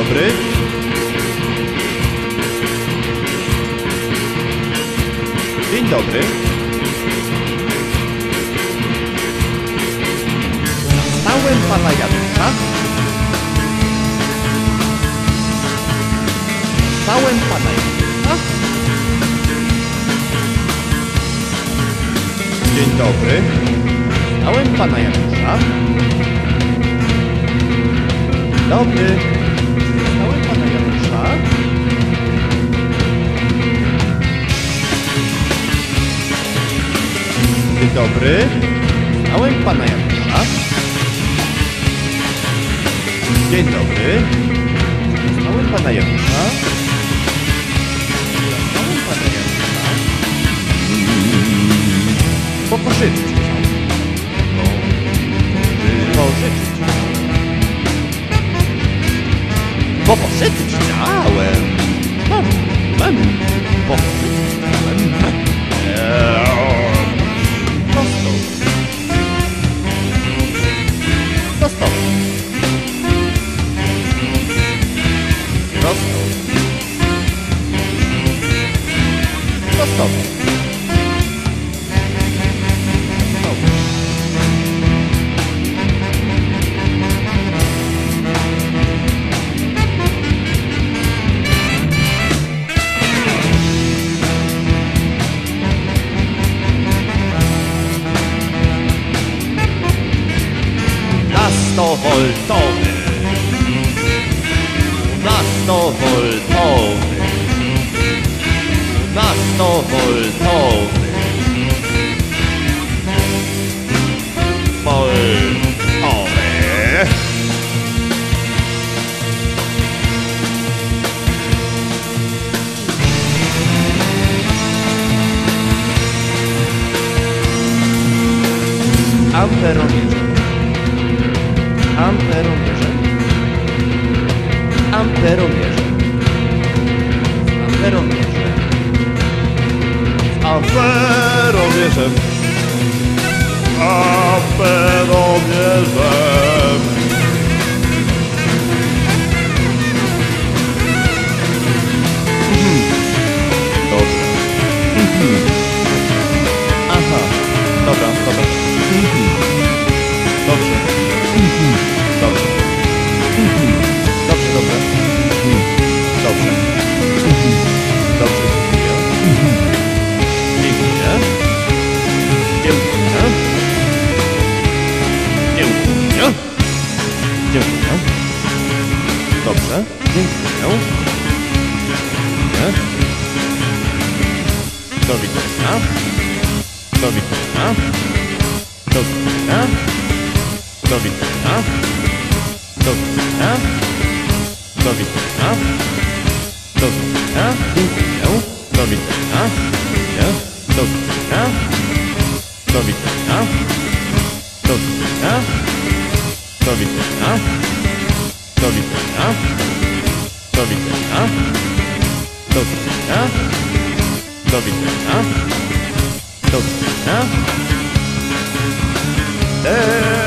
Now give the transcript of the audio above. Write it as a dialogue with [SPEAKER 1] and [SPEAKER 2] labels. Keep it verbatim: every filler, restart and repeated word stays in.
[SPEAKER 1] dobry. Dzień dobry. Znałem pana Janusza. Znałem pana Janusza. Dzień dobry. Znałem pana Janusza. Dobry. Znałem pana Janusza. Dzień dobry. Znałem pana Janusza. Dzień dobry. Znałem pana Janusza. Znałem pana Janusza. Popożyczyć chciał. Pożyczyć. Popożyczyć chciałem. Mam, mam. Popożyczyć chciałem. Prosto. Prosto. Prosto. Prosto. Dwunastowoltowy, dwunastowoltowy, dwunastowoltowy, voltowy. Amperomierze. Amperomierze. Amperomierze. Amperomierze. Amperomierzem. Amperomierzem. Dobra. Aha. Dobra, dobra. Dobrze. Dobrze. Dobrze, dobrze. Dobrze. Dobrze, dziękuję. Dziękuję. Dziękuję. Dziękuję. Dziękuję. Dobrze. Dziękuję. Dziękuję. Do widzenia. Do widzenia. Do widzenia. Do widzenia. Do widzenia. Do widzenia. Do widzenia. Dziękuję. Do widzenia. Dziękuję. Do widzenia. Do widzenia. Do widzenia. Do widzenia. Do widzenia. Do widzenia. Do widzenia. Do widzenia. Do widzenia.